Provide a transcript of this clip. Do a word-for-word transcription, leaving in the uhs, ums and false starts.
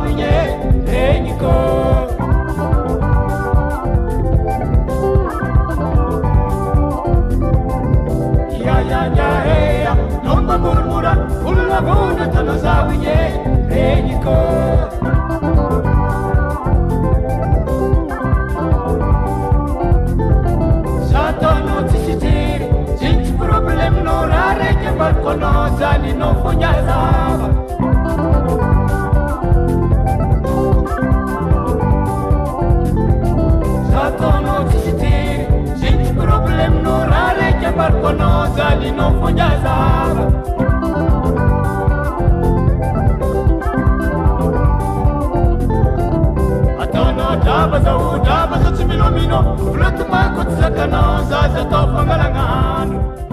zavinye regniko ya ya ya ya lomba murmura ulla bona tano zavinye regniko satono tisitiri zinti problem no rare che balcono zani no fognazava satono tisitiri zinti problem no rare che balcono zani no fognazava atono dava zau dava zati milomino flut ma kutsakana zaza to fangalangano